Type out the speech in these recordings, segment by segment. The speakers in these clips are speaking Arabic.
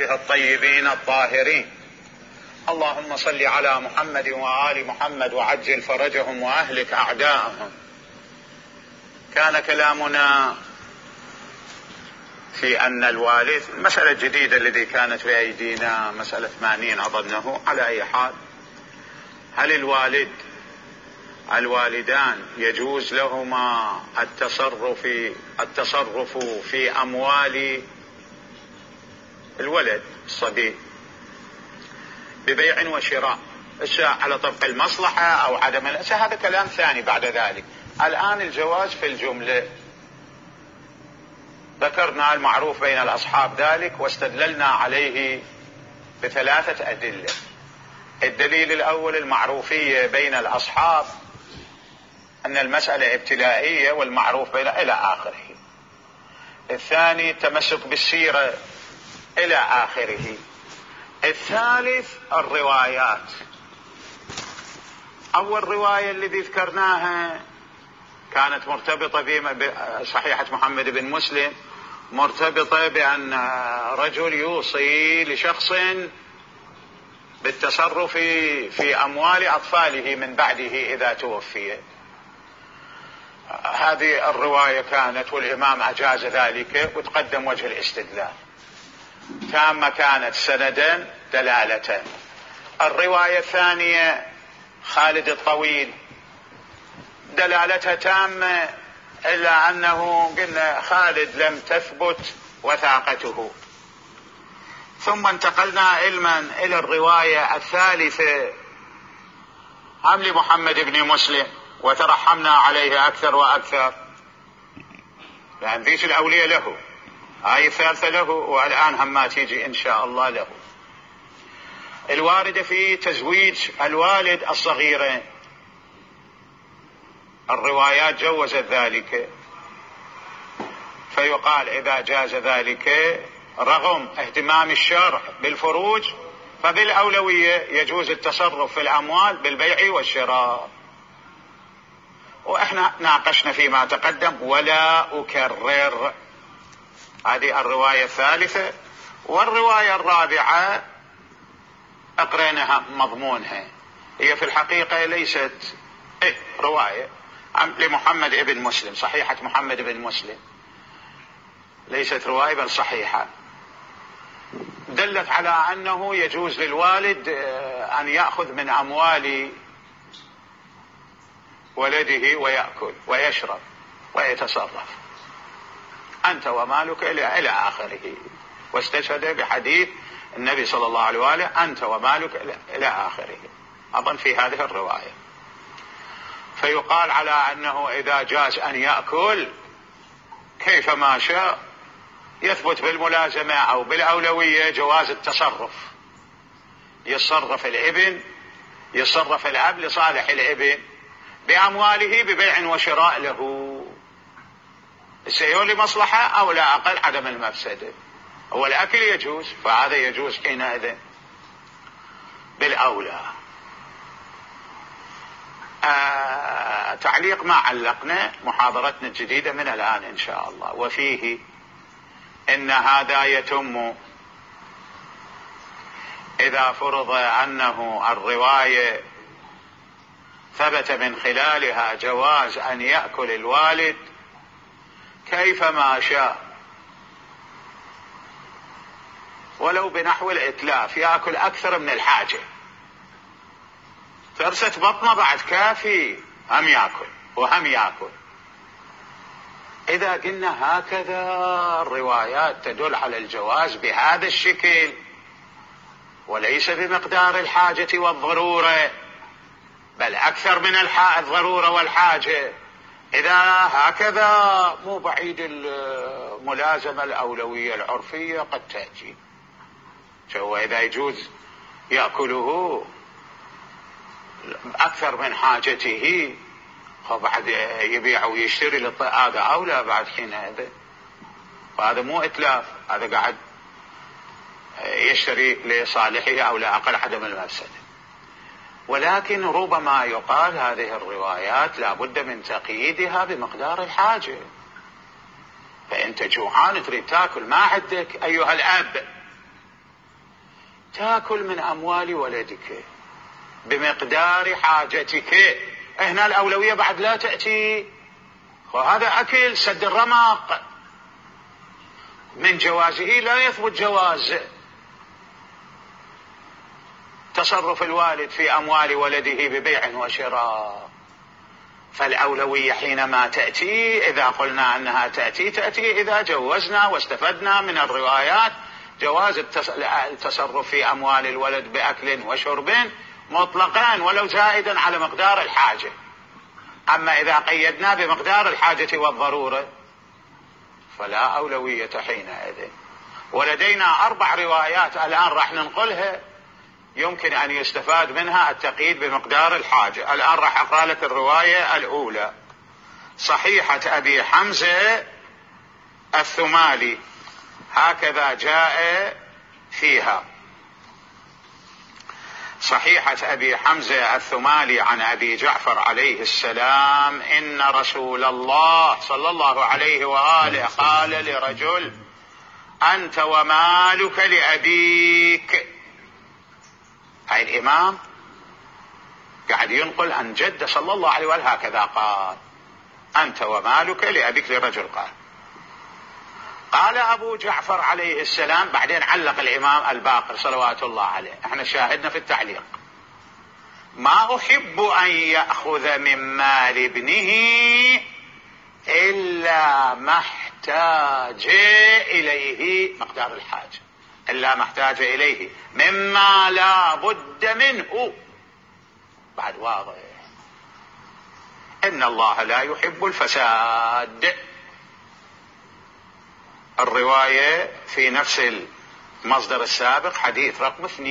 الطيبين الطاهرين. اللهم صل على محمد وآل محمد وعجل فرجهم وأهلك أعداءهم. كان كلامنا في أن الوالد، المسألة الجديدة التي كانت بأيدينا مسألة 80 أظنه، على أي حال، هل الوالدان يجوز لهما التصرف في أموال الولد الصبي ببيع وشراء على طبق المصلحة أو عدم هذا كلام ثاني بعد ذلك. الآن الجواز في الجملة، ذكرنا المعروف بين الأصحاب ذلك واستدللنا عليه بثلاثة أدلة. الدليل الأول المعروفية بين الأصحاب، أن المسألة ابتلائية والمعروف بين إلى آخره. الثاني التمسك بالسيرة إلى آخره. الثالث الروايات. أول رواية التي ذكرناها كانت مرتبطة بصحيحة محمد بن مسلم، مرتبطة بأن رجل يوصي لشخص بالتصرف في أموال أطفاله من بعده إذا توفي. هذه الرواية كانت، والإمام أجاز ذلك وتقدم وجه الاستدلال. تامة كانت سندا دلالة. الرواية الثانية خالد الطويل دلالتها تامة، إلا أنه قلنا خالد لم تثبت وثاقته. ثم انتقلنا علما إلى الرواية الثالثة هم لمحمد بن مسلم، وترحمنا عليه أكثر وأكثر، لأن ذيك الأولية له، هاي الثالثة له، والآن هم ما تيجي إن شاء الله له. الواردة في تزويج الوالد الصغيرين، الروايات جوزت ذلك، فيقال إذا جاز ذلك رغم اهتمام الشرع بالفروج فبالأولوية يجوز التصرف في الأموال بالبيع والشراء. وإحنا ناقشنا فيما تقدم ولا أكرر. هذه الرواية الثالثة. والرواية الرابعة أقرأناها مضمونها، هي في الحقيقة ليست رواية لمحمد بن مسلم، صحيحة محمد بن مسلم، ليست رواية بل صحيحة، دلت على أنه يجوز للوالد أن يأخذ من أموال ولده ويأكل ويشرب ويتصرف، أنت ومالك إلى آخره. واستشهد بحديث النبي صلى الله عليه وآله أنت ومالك إلى آخره، أظن في هذه الرواية. فيقال على أنه إذا جاز أن يأكل كيفما شاء، يثبت بالملازمة أو بالأولوية جواز التصرف. يتصرف الابن، يتصرف الأب لصالح الابن بأمواله ببيع وشراء له، السيون لمصلحة أو لا أقل عدم المفسدة. هو الأكل يجوز، فهذا يجوز حينئذ بالأولى. تعليق ما علقنا محاضرتنا الجديدة من الآن إن شاء الله. وفيه إن هذا يتم إذا فرض أنه الرواية ثبت من خلالها جواز أن يأكل الوالد كيفما شاء ولو بنحو الإتلاف، يأكل أكثر من الحاجة، فرسة بطنه بعد كافي، هم يأكل وهم يأكل. إذا قلنا هكذا الروايات تدل على الجواز بهذا الشكل وليس بمقدار الحاجة والضرورة، بل أكثر من الضرورة والحاجة. إذا هكذا مو بعيد الملازمة الأولوية العرفية قد تأتي. شو إذا يجوز يأكله أكثر من حاجته، وبعد يبيع ويشتري هذا أولى بعد حينئذ. فهذا مو إتلاف، هذا قاعد يشتري لصالحه أو لا أقل عدم المفسدة. ولكن ربما يقال هذه الروايات لا بد من تقييدها بمقدار الحاجة. فأنت جوعان تريد تاكل، ما عندك أيها الأب تأكل من أموال ولدك بمقدار حاجتك. هنا الأولوية بعد لا تأتي، وهذا أكل سد الرمق، من جوازه لا يثبت جواز تصرف الوالد في أموال ولده ببيع وشراء. فالأولوية حينما تأتي، إذا قلنا أنها تأتي إذا جوزنا واستفدنا من الروايات جواز التصرف في أموال الولد بأكل وشرب مطلقا ولو زائدا على مقدار الحاجة. أما إذا قيدنا بمقدار الحاجة والضرورة فلا أولوية حينئذ. ولدينا 4 روايات الآن راح ننقلها يمكن أن يستفاد منها التقييد بمقدار الحاجة. الآن راح أقرأ لك الرواية الأولى، صحيحة أبي حمزة الثمالي، هكذا جاء فيها: صحيحة أبي حمزة الثمالي عن أبي جعفر عليه السلام إن رسول الله صلى الله عليه وآله قال لرجل: أنت ومالك لأبيك. هاي الإمام قاعد ينقل عن جده صلى الله عليه وآله هكذا قال: أنت ومالك لأبيك. لرجل قال أبو جعفر عليه السلام، بعدين علق الإمام الباقر صلوات الله عليه، احنا شاهدنا في التعليق: ما أحب أن يأخذ من مال ابنه إلا ما احتاج إليه، مقدار الحاجة، إلا ما احتاج إليه مما لا بد منه. بعد واضح إن الله لا يحب الفساد. الرواية في نفس المصدر السابق حديث رقم 2،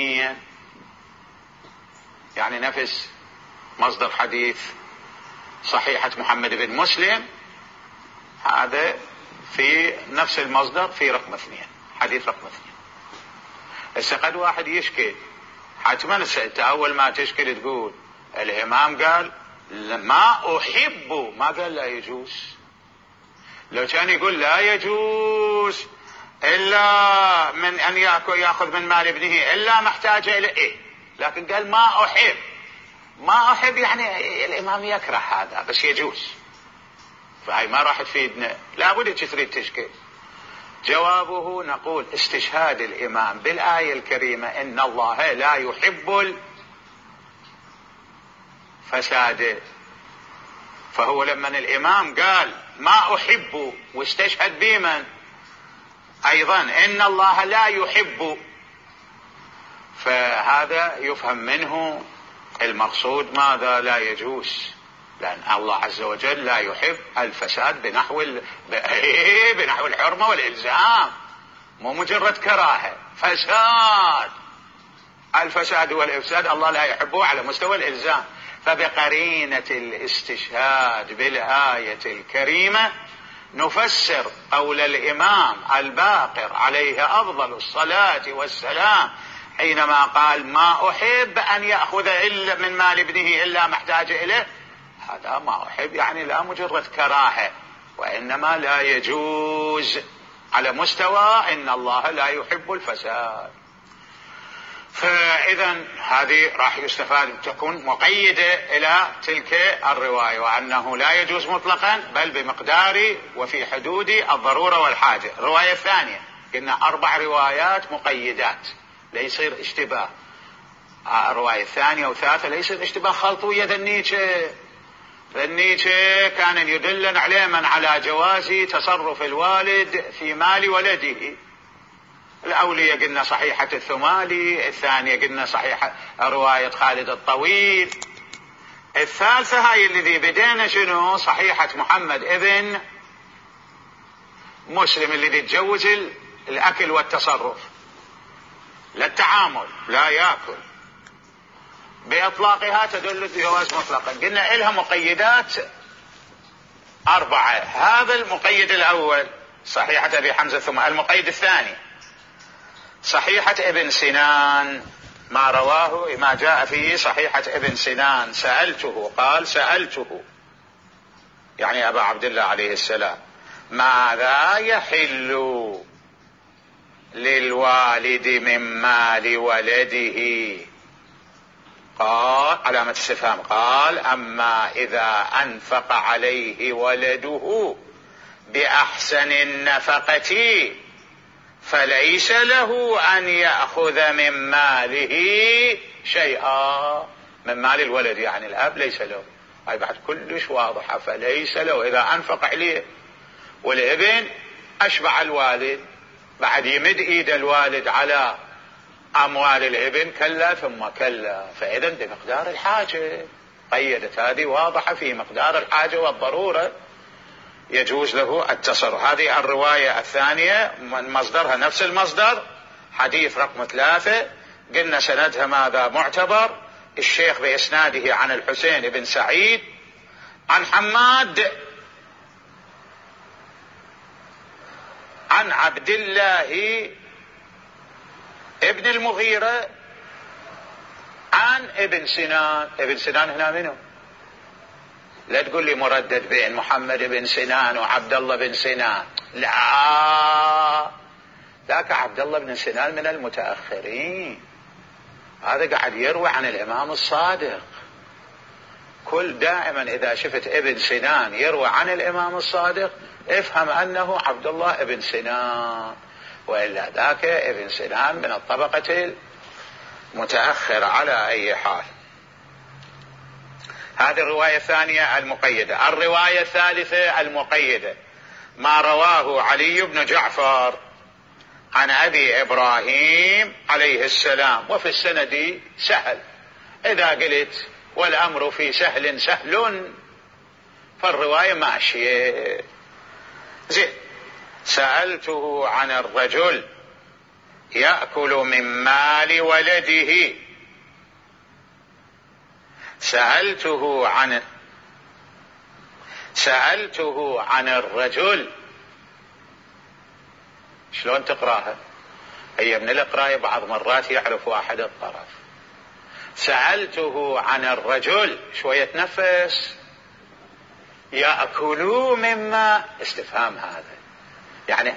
يعني نفس مصدر حديث صحيحة محمد بن مسلم، هذا في نفس المصدر في رقم 2، حديث رقم 2. هسه قد واحد يشكي، حتما انت اول ما تشكي تقول الامام قال ما احب، ما قال لا يجوز. لو كان يقول لا يجوز الا من ان ياخذ من مال ابنه الا ما احتاج اليه، لكن قال ما احب. ما احب يعني الامام يكره هذا بس يجوز، فهي ما راح تفيدنا. لابد تريد تشكي. جوابه نقول استشهاد الإمام بالآية الكريمة إن الله لا يحب الفساد، فهو لما الإمام قال ما أحب واستشهد بمن أيضا إن الله لا يحب، فهذا يفهم منه المقصود ماذا؟ لا يجوز، لأن الله عز وجل لا يحب الفساد بنحو الحرمة والإلزام، مو مجرد كراهة، فساد. الفساد والإفساد الله لا يحبه على مستوى الإلزام. فبقرينة الاستشهاد بالآية الكريمة نفسر قول الإمام الباقر عليه أفضل الصلاة والسلام حينما قال ما أحب أن يأخذ إلا من مال ابنه إلا ما احتاج إليه. هذا ما أحب يعني لا مجرد كراهة، وإنما لا يجوز على مستوى إن الله لا يحب الفساد. فإذا هذه راح يستفاد تكون مقيدة إلى تلك الرواية، وأنه لا يجوز مطلقا بل بمقدار وفي حدود الضرورة والحاجة. الرواية الثانية قلنا 4 روايات مقيدات ليصير اشتباه. الرواية الثانية والثالثة ليصير اشتباه خلط ويا ذنيته كان يدلن عليه من على جواز تصرف الوالد في مال ولده. الأولية قلنا صحيحة الثمالي، الثانية قلنا صحيحة رواية خالد الطويل، الثالثة هاي الذي بدينا شنو؟ صحيحة محمد ابن مسلم الذي تجوز الأكل والتصرف، لا التعامل، لا يأكل، بإطلاقها تدل الجواز مطلقا. قلنا إلها مقيدات 4. هذا المقيد الأول صحيحة أبي حمزة الثمالي. المقيد الثاني صحيحة ابن سنان، ما رواه ما جاء فيه صحيحة ابن سنان: سألته، قال سألته يعني أبا عبد الله عليه السلام: ماذا يحل للوالد من مال ولده. قال علامة استفهام. قال أما إذا أنفق عليه ولده بأحسن النفقة فليس له أن يأخذ من ماله شيئا. من مال الولد يعني الأب ليس له. هاي بعد كلش واضحة. فليس له إذا أنفق عليه والابن أشبع الوالد بعد يمد إيد الوالد على أموال الابن كلا ثم كلا. فإذا بمقدار الحاجة قيدت. هذه واضحة في مقدار الحاجة والضرورة يجوز له التصرف. هذه الرواية الثانية من مصدرها نفس المصدر. حديث رقم 3 قلنا سندها ماذا؟ معتبر. الشيخ بإسناده عن الحسين بن سعيد عن حماد عن عبد الله ابن المغيرة عن ابن سنان. ابن سنان هنا منه؟ لا تقول لي مردد بين محمد بن سنان وعبد الله بن سنان. لا، ذاك عبد الله بن سنان من المتأخرين. هذا قاعد يروي عن الإمام الصادق. كل دائما إذا شفت ابن سنان يروي عن الإمام الصادق افهم أنه عبد الله ابن سنان، وإلا ذاك ابن سنان من الطبقة المتأخرة. على أي حال هذه الرواية الثانية المقيدة. الرواية الثالثة المقيدة ما رواه علي بن جعفر عن أبي إبراهيم عليه السلام. وفي السند سهل. إذا قلت والأمر في سهل سهل فالرواية ماشية. زين. سألته عن الرجل يأكل من مال ولده. سألته عن الرجل. شلون تقراها؟ هي من القراءة بعض مرات يعرف واحد الطرف. سألته عن الرجل شوية نفس. يأكل مما استفهام هذا يعني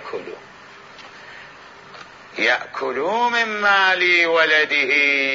يأكل من مال ولده.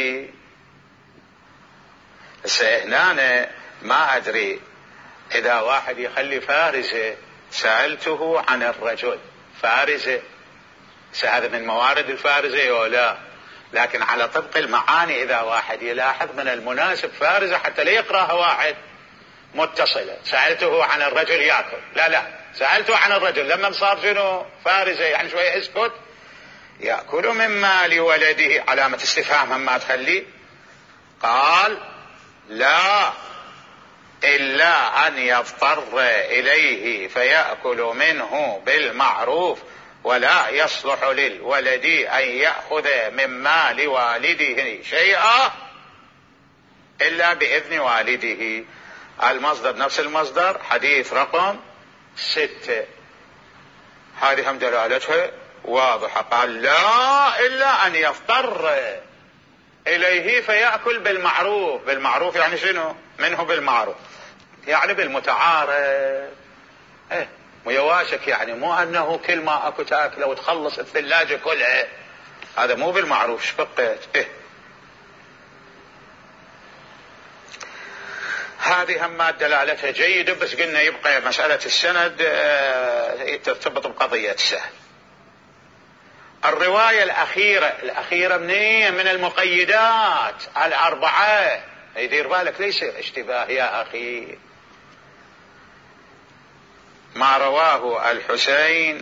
هنا ما أدري إذا واحد يخلي فارزة. سألته عن الرجل فارزة، هذا من موارد الفارزة أو لا؟ لكن على طبق المعاني إذا واحد يلاحظ من المناسب فارزة حتى لا يقرأها واحد متصلة. سألته عن الرجل يأكل. لا، سألته عن الرجل لما صار شنو؟ فارزة يعني شوية اسكت. يأكل من مال ولده علامة استفهام ما تخلي. قال لا إلا أن يضطر إليه فيأكل منه بالمعروف ولا يصلح للولد أن يأخذ من مال والده شيئا إلا بإذن والده. المصدر نفس المصدر. حديث رقم 6. هذه هم دلالتها واضحة. قال لا إلا أن يضطر إليه فيأكل بالمعروف. بالمعروف يعني شنو؟ منه بالمعروف يعني بالمتعارف. ويواشك يعني مو أنه كل ما أكو تاكله وتخلص الثلاجة كلها. هذا مو بالمعروف. شبقت هذه هم دلالتها جيدة. بس قلنا يبقى مسألة السند ترتبط بقضية السهل. الرواية الأخيرة من المقيدات 4. يدير بالك ليس اشتباه يا أخي. ما رواه الحسين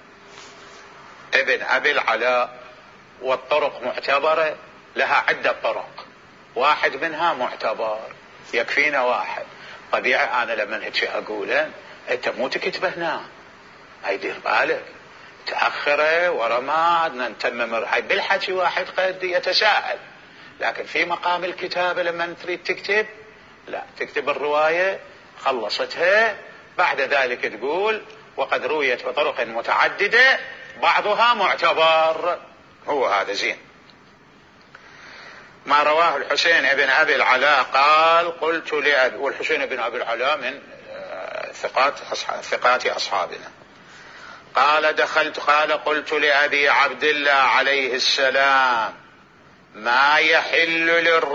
ابن أبي العلاء. والطرق معتبرة، لها عدة طرق، واحد منها معتبر يكفينا واحد. طبيعي أنا لما هيك أقوله أنت مو تكتبه هنا. يدير بالك تأخره ورا ما نتمم. هاي بالحكي واحد قد يتساءل، لكن في مقام الكتابة لما تريد تكتب لا، تكتب الرواية خلصتها بعد ذلك تقول وقد رويت بطرق متعددة بعضها معتبر. هو هذا زين. ما رواه الحسين ابن أبي العلاء قال قلت لأبي. والحسين ابن أبي العلاء من ثقات أصحابنا. قال قلت لأبي عبد الله عليه السلام: ما يحل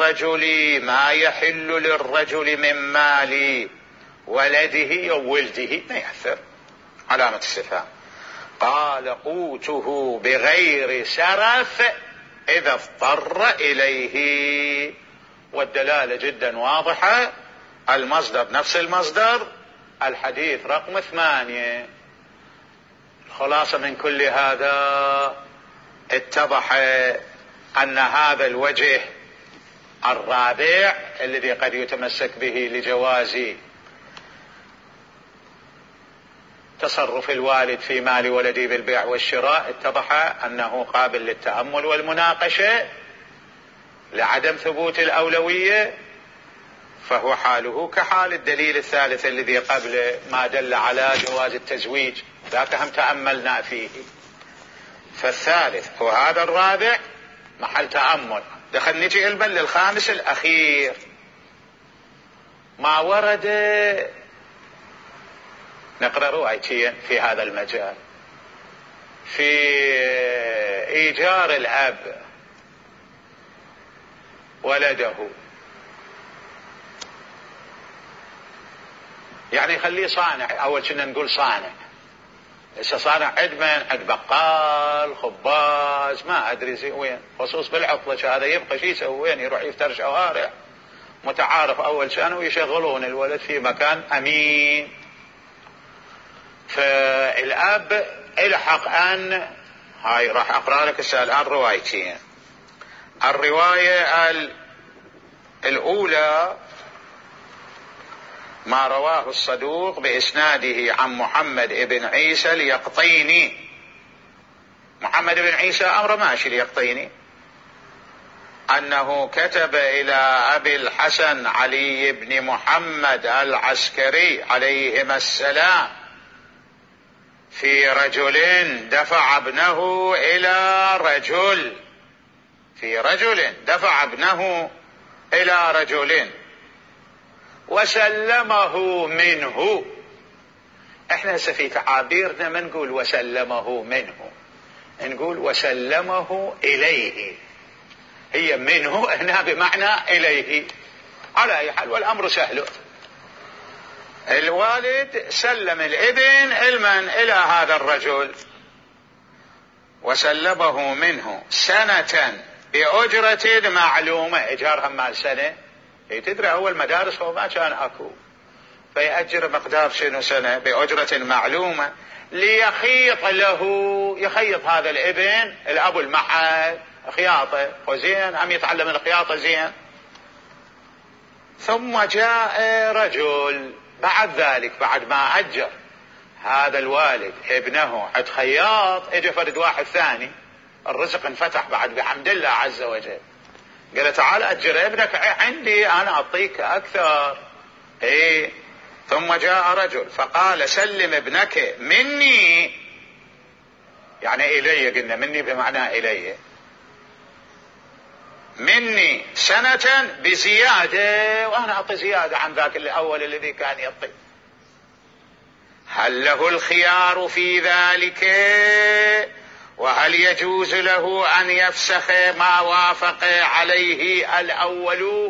للرجل من مال ولده أو ولده، ما يأثر، علامة استفهام. قال: قوته بغير سرف إذا اضطر إليه. والدلالة جدا واضحة، المصدر نفس المصدر، الحديث رقم 8. الخلاصة من كل هذا اتضح أن هذا الوجه الرابع الذي قد يتمسك به لجواز تصرف الوالد في مال ولده بالبيع والشراء، اتضح أنه قابل للتأمل والمناقشة لعدم ثبوت الأولوية، فهو حاله كحال الدليل الثالث الذي قبل ما دل على جواز التزويج، ذاك هم تأملنا فيه. فالثالث وهذا الرابع محل تأمل. دخل نجي البل الخامس الأخير، ما ورد نقرأ روايتين في هذا المجال في إيجار الأب ولده، يعني خليه صانع. أول شيء نقول صانع، لسه صانع عد بقال خباز ما أدري زي وين، خصوص بالعطلة هذا يبقى شيء يسوي وين، يروح يفتر شوارع متعارف أول شأن ويشغلون الولد في مكان أمين. فالأب الحق أن هاي راح أقرأ لك الآن روايتين. الرواية الأولى ما رواه الصدوق بإسناده عن محمد بن عيسى اليقطيني. محمد بن عيسى أمر ماشي اليقطيني، أنه كتب إلى أبي الحسن علي بن محمد العسكري عليهما السلام في رجل دفع ابنه إلى رجل وسلمه منه. احنا هسه في تعابيرنا ما نقول وسلمه منه، نقول وسلمه إليه. هي منه هنا بمعنى إليه، على أي حال والأمر سهل. الوالد سلم الابن إلى هذا الرجل وسلمه منه سنة بأجرة معلومة. إيجارها مال سنة، تدري أول مدارس هو ما كان أكو، فيأجر مقدار شنو سنة بأجرة معلومة ليخيط له، يخيط هذا الابن الأب المحل خياطة وزين، عم يتعلم الخياطة زين. ثم جاء رجل بعد ذلك، بعد ما أجر هذا الوالد ابنه عند خياط، اجى فرد واحد ثاني، الرزق انفتح بعد بحمد الله عز وجل، قال تعال أجر ابنك عندي أنا أعطيك أكثر. ثم جاء رجل فقال سلم ابنك مني، يعني إلي، قلنا مني بمعنى إلي، مني سنة بزيادة، وأنا أعطي زيادة عن ذاك الأول الذي كان يعطي. هل له الخيار في ذلك؟ وهل يجوز له أن يفسخ ما وافق عليه الأول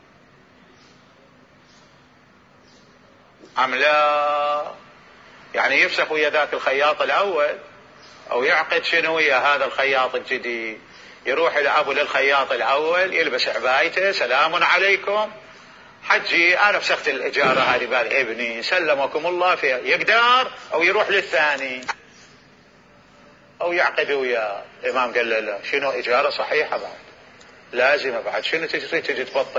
أم لا؟ يعني يفسخ ويا ذاك الخياط الأول، أو يعقد شنو ويا هذا الخياط الجديد، يروح الأب للخياط الأول يلبس عبايته، سلام عليكم حجي أنا فسخت الإجارة هذه بال ابني سلمكم الله فيها، يقدر أو يروح للثاني أو يعقد وياه. الإمام قال له لا، شنو إجارة صحيحة بعد لازمة، بعد شنو تجي تبطل.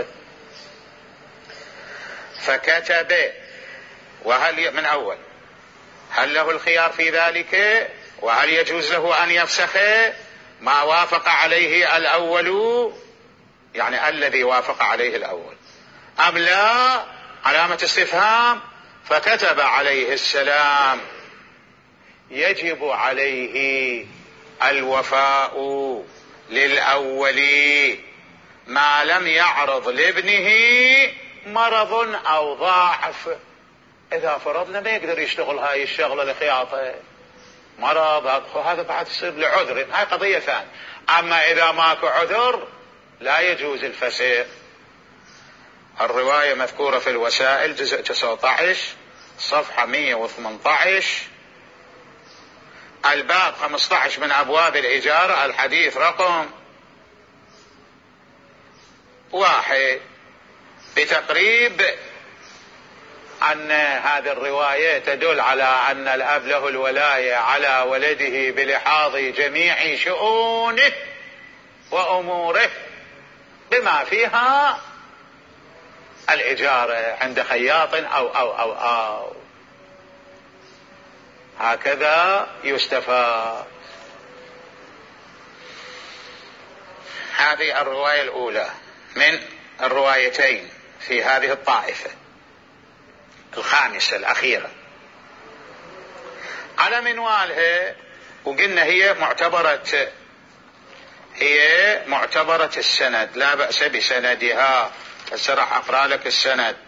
فكتب وهل من أول هل له الخيار في ذلك، وهل يجوز له أن يفسخ ما وافق عليه الأول، يعني الذي وافق عليه الأول أم لا، علامة استفهام. فكتب عليه السلام يجب عليه الوفاء للأول ما لم يعرض لابنه مرض أو ضعف. إذا فرضنا ما يقدر يشتغل هاي الشغلة الخياطة، مرض، هذا بعد يصير لعذر، هاي قضية ثانية. أما إذا ماكو عذر لا يجوز الفسخ. الرواية مذكورة في الوسائل جزء 19 صفحة 118، الباب 15 من أبواب الإجارة، الحديث رقم 1. بتقريب أن هذه الرواية تدل على أن الأب له الولاية على ولده بلحاظ جميع شؤونه وأموره بما فيها الإجارة عند خياط أو هكذا يستفاد. هذه الرواية الأولى من الروايتين في هذه الطائفة. الخامسة الأخيرة على منوالها، وقلنا هي معتبرة السند، لا بأس بسندها. هسه راح أقرأ لك السند،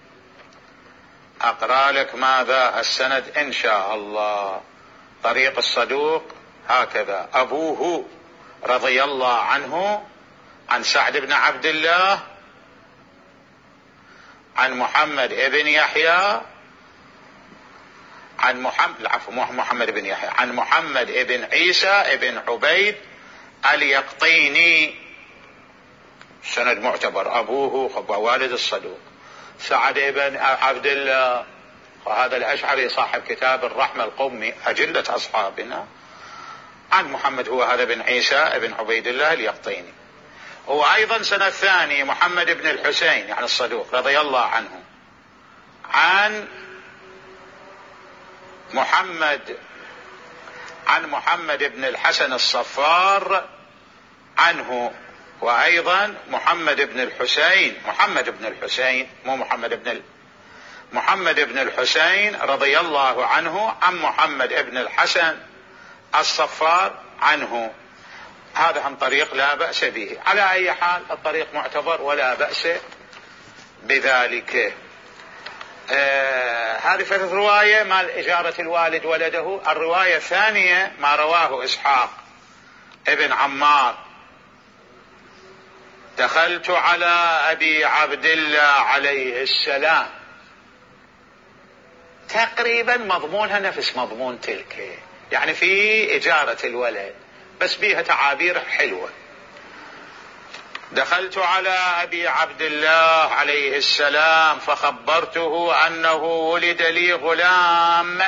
أقرأ لك ماذا السند إن شاء الله. طريق الصدوق هكذا: أبوه رضي الله عنه عن سعد بن عبد الله عن محمد بن يحيى عن محمد بن يحيى عن محمد بن عيسى بن عبيد اليقطيني. سند معتبر، أبوه والد الصدوق سعد بن عبد الله، وهذا الأشعري صاحب كتاب الرحمة القومي أجلة أصحابنا. عن محمد هو هذا بن عيسى بن عبيد الله اليقطيني. وأيضا سنة ثانية محمد بن الحسين يعني الصدوق رضي الله عنه عن محمد بن الحسن الصفار عنه. وأيضا محمد بن الحسين مو محمد بن الحسين رضي الله عنه عن محمد بن الحسن الصفار عنه. هذا عن طريق لا بأس به. على أي حال الطريق معتبر ولا بأس بذلك. هذه ثلاث رواية مال إجارة الوالد ولده. الرواية الثانية ما رواه إسحاق ابن عمار: دخلت على أبي عبد الله عليه السلام. تقريبا مضمونها نفس مضمون تلك، يعني في إجارة الولد بس بيها تعابير حلوة. دخلت على أبي عبد الله عليه السلام فخبرته أنه ولد لي غلام.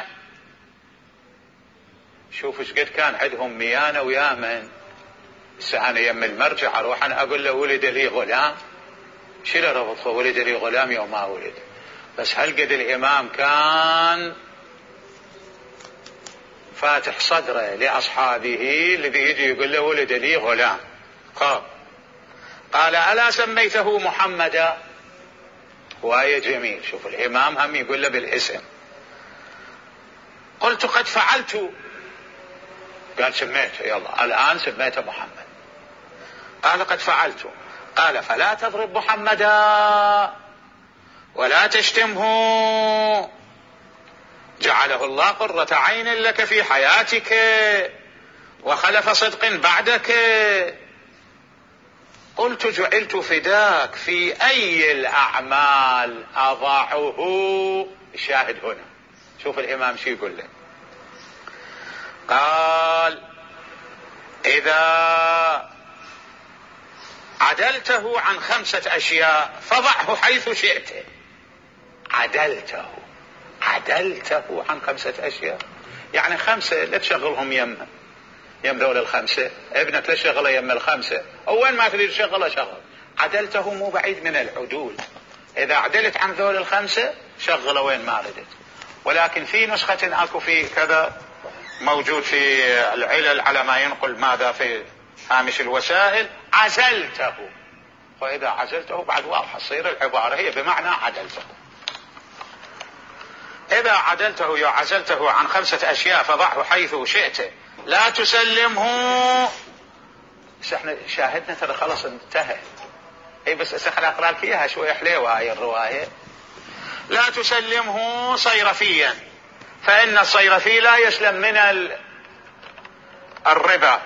شوف ايش قد كان عندهم ميانة ويامن. أنا يم المرجع أروح أنا أقول له ولد لي غلام، شو له ربط ولد لي غلام يوم ما ولد؟ بس هل قد الإمام كان فاتح صدره لأصحابه اللي بيجي يقول له ولد لي غلام. قال: ألا سميته محمدا؟ وآية جميل. شوف الإمام هم يقول له بالاسم. قلت: قد فعلت. قال: سميته، يلا الآن سميته محمد. قال: قد فعلت. قال: فلا تضرب محمدا ولا تشتمه، جعله الله قرة عين لك في حياتك وخلف صدق بعدك. قلت: جعلت فداك، في أي الأعمال أضعه؟ الشاهد هنا، شوف الإمام شو يقول له. قال: إذا عدلته عن 5 أشياء فضعه حيث شئت. عدلته عن 5 أشياء، يعني 5 لا تشغلهم يم ذول 5، ابنك لا شغله يم 5، أو وين ما تريد شغله شغل. عدلته مو بعيد من العدول، إذا عدلت عن ذول 5 شغله وين ما ردت. ولكن في نسخة أكو في كذا موجود في العلل على ما ينقل ماذا في هامش الوسائل: عزلته. وإذا عزلته بعد واضحة تصير العبارة هي بمعنى عدلته. إذا عدلته عزلته عن 5 أشياء فضعه حيث شئت، لا تسلمه. بس احنا شاهدنا ترى خلاص انتهى. بس خليني اقرا لك اياها شويه حلوه هاي الروايه. لا تسلمه صيرفيا، فإن الصيرفي لا يسلم من الربا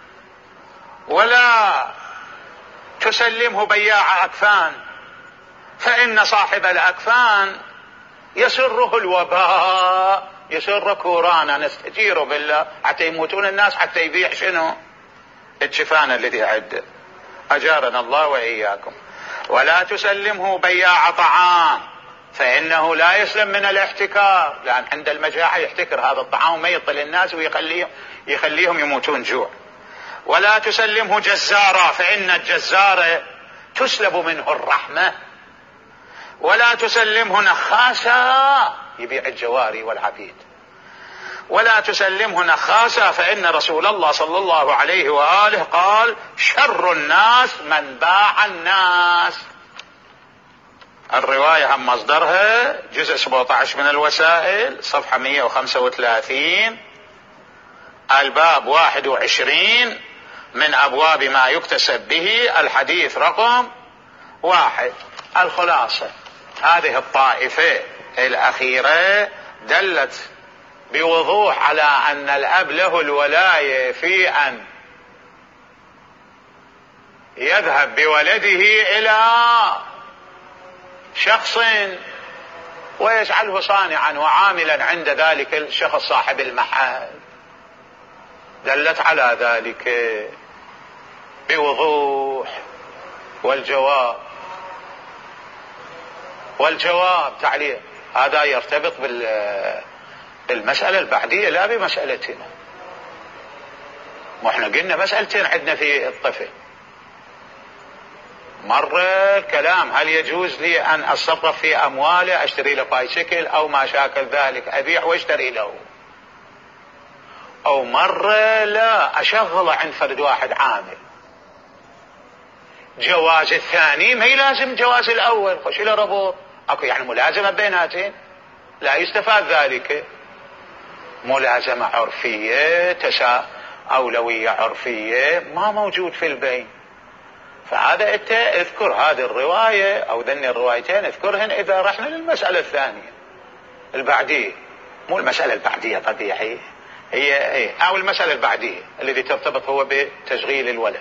ولا تسلمه بياع أكفان، فإن صاحب الأكفان يسره الوباء، يسر كورانا نستجير بالله حتى يموتون الناس حتى يبيع شنو؟ الجفان الذي عنده. أجارنا الله وإياكم. ولا تسلمه بياع طعام، فإنه لا يسلم من الاحتكار، لأن عند المجاعة يحتكر هذا الطعام وما يطل الناس ويخليهم يموتون جوع. ولا تسلمه جزارا، فإن الجزار تسلب منه الرحمة. ولا تسلمه نخاسا، يبيع الجواري والعبيد. ولا تسلمه نخاسا، فإن رسول الله صلى الله عليه وآله قال: شر الناس من باع الناس. الرواية هم مصدرها جزء 17 من الوسائل صفحة 135 الباب 21 من أبواب ما يكتسب به، الحديث رقم 1. الخلاصة: هذه الطائفة الأخيرة دلت بوضوح على أن الأب له الولاية في أن يذهب بولده إلى شخص ويجعله صانعا وعاملا عند ذلك الشخص صاحب المحل، دلت على ذلك بوضوح. والجواب تعليق هذا يرتبط بالمسألة البعدية لا بمسألتنا. واحنا قلنا مسألتين عندنا في الطفل. مرة الكلام هل يجوز لي أن أتصرف في أمواله، أشتري له بايسكل أو ما شاكل ذلك، أبيع واشتري له. أو مرة لا، أشغله عند فرد واحد عامل. جواز الثاني ما يلازم جواز الأول، خش له ربط، أكو يعني ملازمة بيناتين، لا يستفاد ذلك. ملازمة عرفية، أولوية عرفية ما موجود في البين. فهذا انت اذكر هذه الرواية او ذن الروايتين اذكرهن اذا رحنا للمسألة الثانية البعدية، مو المسألة البعدية طبيعي هي او المسألة البعدية الذي ترتبط هو بتشغيل الولد.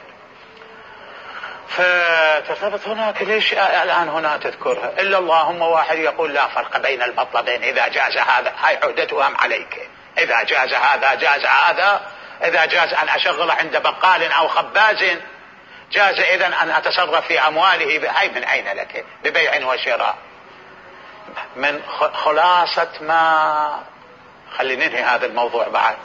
فترتبط هناك، ليش الان هنا تذكرها؟ الا اللهم واحد يقول لا فرق بين المطلبين، اذا جاز هذا، هاي عهدتهم عليك، اذا جاز هذا جاز هذا. اذا جاز ان اشغل عند بقال او خباز جاز إذن أن أتصرف في أمواله. هاي من أين لك؟ ببيع وشراء. من خلاصة ما خلينا ننهي هذا الموضوع بعد،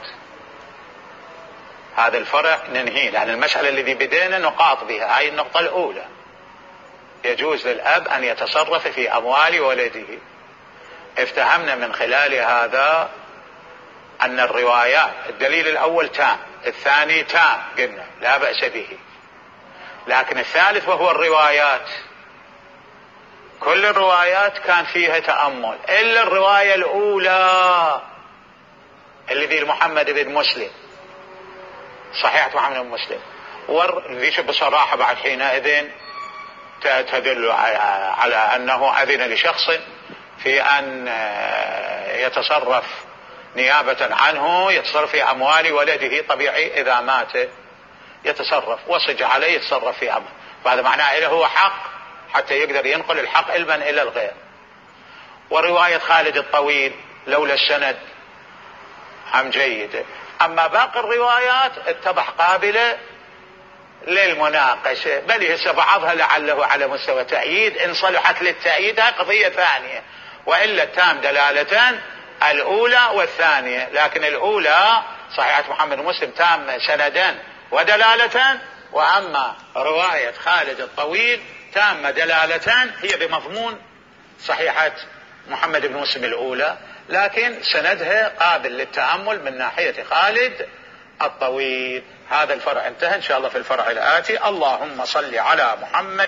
هذا الفرع ننهي، لأن المسألة الذي بدينا نقاط بها هاي النقطة الأولى. يجوز للأب أن يتصرف في أموال ولده. افتهمنا من خلال هذا أن الروايات الدليل الأول تام، الثاني تام قلنا لا بأس به، لكن الثالث وهو الروايات، كل الروايات كان فيها تأمل إلا الرواية الأولى الذي محمد بن مسلم، صحيحة محمد بن مسلم، والذي بصراحة بعد حينئذ تدل على أنه أذن لشخص في أن يتصرف نيابة عنه، يتصرف في أموال ولده. طبيعي إذا مات يتصرف وصج عليه يتصرف في أمر، فهذا معناه له هو حق حتى يقدر ينقل الحق علما إلى الغير. ورواية خالد الطويل لولا السند هم جيدة. أما باقي الروايات اتضح قابلة للمناقشة، بل هسه بعضها لعله على مستوى تأييد، إن صلحت للتأييد هذه قضية ثانية، وإلا التام دلالة الأولى والثانية. لكن الأولى صحيحة محمد مسلم تام سندا ودلالة، وأما رواية خالد الطويل تامة دلالة هي بمضمون صحيحة محمد بن مسلم الأولى، لكن سندها قابل للتأمل من ناحية خالد الطويل. هذا الفرع انتهى، إن شاء الله في الفرع الآتي. اللهم صل على محمد.